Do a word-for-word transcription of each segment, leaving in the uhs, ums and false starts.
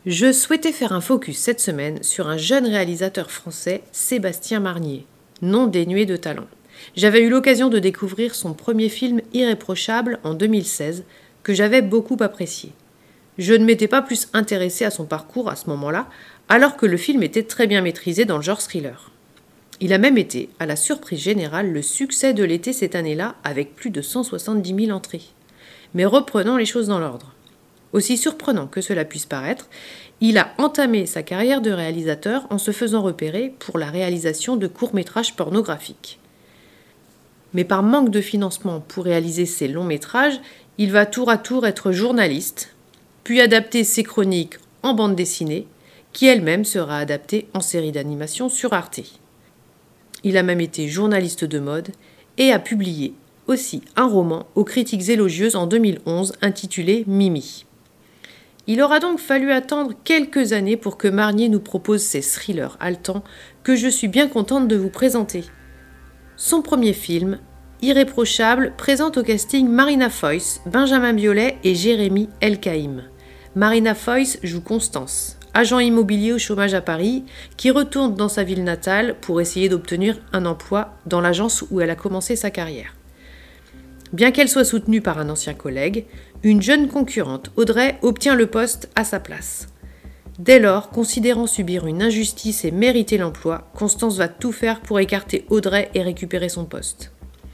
Je souhaitais faire un focus cette semaine sur un jeune réalisateur français, Sébastien Marnier, non dénué de talent. J'avais eu l'occasion de découvrir son premier film Irréprochable en deux mille seize, que j'avais beaucoup apprécié. Je ne m'étais pas plus intéressée à son parcours à ce moment-là, alors que le film était très bien maîtrisé dans le genre thriller. Il a même été, à la surprise générale, le succès de l'été cette année-là, avec plus de cent soixante-dix mille entrées. Mais reprenons les choses dans l'ordre. Aussi surprenant que cela puisse paraître, il a entamé sa carrière de réalisateur en se faisant repérer pour la réalisation de courts-métrages pornographiques. Mais par manque de financement pour réaliser ses longs métrages, il va tour à tour être journaliste, puis adapter ses chroniques en bande dessinée, qui elle-même sera adaptée en série d'animation sur Arte. Il a même été journaliste de mode et a publié aussi un roman aux critiques élogieuses en deux mille onze intitulé Mimi. Il aura donc fallu attendre quelques années pour que Marnier nous propose ces thrillers haletants que je suis bien contente de vous présenter. Son premier film, Irréprochable, présente au casting Marina Foïs, Benjamin Biolay et Jérémy Elkaïm. Marina Foïs joue Constance, agent immobilier au chômage à Paris, qui retourne dans sa ville natale pour essayer d'obtenir un emploi dans l'agence où elle a commencé sa carrière. Bien qu'elle soit soutenue par un ancien collègue, une jeune concurrente, Audrey, obtient le poste à sa place. Dès lors, considérant subir une injustice et mériter l'emploi, Constance va tout faire pour écarter Audrey et récupérer son poste.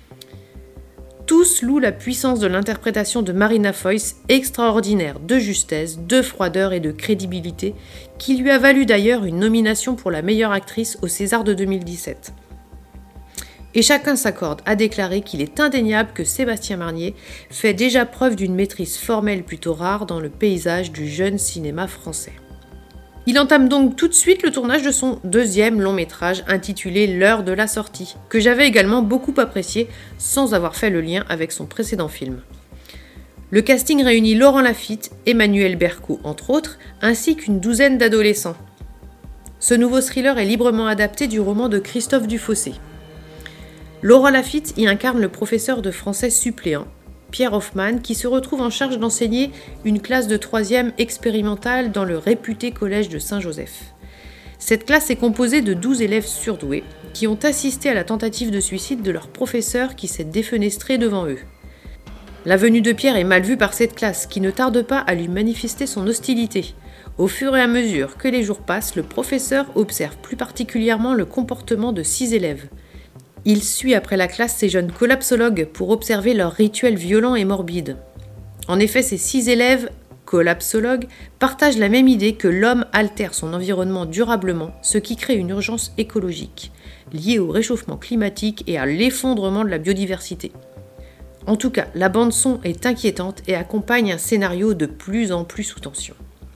Tous louent la puissance de l'interprétation de Marina Foïs, extraordinaire de justesse, de froideur et de crédibilité, qui lui a valu d'ailleurs une nomination pour la meilleure actrice au César de deux mille dix-sept. Et chacun s'accorde à déclarer qu'il est indéniable que Sébastien Marnier fait déjà preuve d'une maîtrise formelle plutôt rare dans le paysage du jeune cinéma français. Il entame donc tout de suite le tournage de son deuxième long métrage intitulé L'heure de la sortie, que j'avais également beaucoup apprécié sans avoir fait le lien avec son précédent film. Le casting réunit Laurent Lafitte, Emmanuel Berco entre autres, ainsi qu'une douzaine d'adolescents. Ce nouveau thriller est librement adapté du roman de Christophe Dufossé. Laurent Lafitte y incarne le professeur de français suppléant, Pierre Hoffman, qui se retrouve en charge d'enseigner une classe de troisième expérimentale dans le réputé collège de Saint-Joseph. Cette classe est composée de douze élèves surdoués qui ont assisté à la tentative de suicide de leur professeur qui s'est défenestré devant eux. La venue de Pierre est mal vue par cette classe qui ne tarde pas à lui manifester son hostilité. Au fur et à mesure que les jours passent, le professeur observe plus particulièrement le comportement de six élèves. Il suit après la classe ces jeunes collapsologues pour observer leurs rituels violents et morbides. En effet, ces six élèves collapsologues partagent la même idée que l'homme altère son environnement durablement, ce qui crée une urgence écologique, liée au réchauffement climatique et à l'effondrement de la biodiversité. En tout cas, la bande-son est inquiétante et accompagne un scénario de plus en plus sous tension.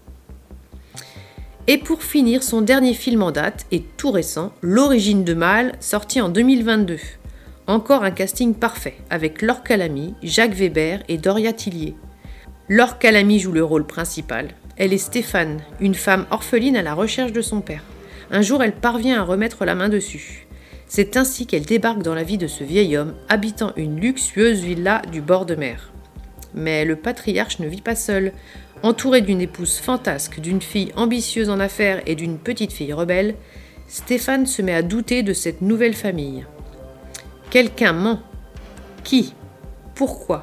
Et pour finir, son dernier film en date est tout récent, L'origine de Mal, sorti en deux mille vingt-deux. Encore un casting parfait, avec Laure Calamy, Jacques Weber et Doria Tillier. Laure Calamy joue le rôle principal. Elle est Stéphane, une femme orpheline à la recherche de son père. Un jour, elle parvient à remettre la main dessus. C'est ainsi qu'elle débarque dans la vie de ce vieil homme, habitant une luxueuse villa du bord de mer. Mais le patriarche ne vit pas seul. Entouré d'une épouse fantasque, d'une fille ambitieuse en affaires et d'une petite fille rebelle, Stéphane se met à douter de cette nouvelle famille. Quelqu'un ment. Qui ? Pourquoi ?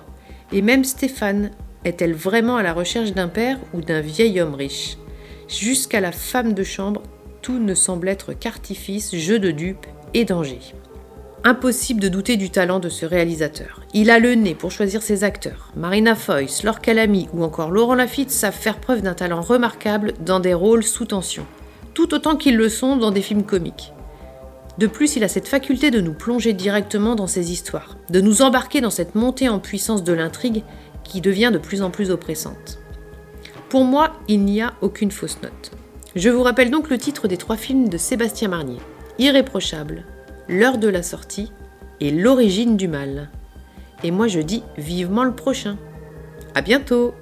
Et même Stéphane est-elle vraiment à la recherche d'un père ou d'un vieil homme riche ? Jusqu'à la femme de chambre, tout ne semble être qu'artifice, jeu de dupes et danger. Impossible de douter du talent de ce réalisateur. Il a le nez pour choisir ses acteurs. Marina Foïs, Laure Calamy ou encore Laurent Lafitte savent faire preuve d'un talent remarquable dans des rôles sous tension, tout autant qu'ils le sont dans des films comiques. De plus, il a cette faculté de nous plonger directement dans ses histoires, de nous embarquer dans cette montée en puissance de l'intrigue qui devient de plus en plus oppressante. Pour moi, il n'y a aucune fausse note. Je vous rappelle donc le titre des trois films de Sébastien Marnier. Irréprochable, L'heure de la sortie et L'origine du mal. Et moi je dis vivement le prochain. À bientôt!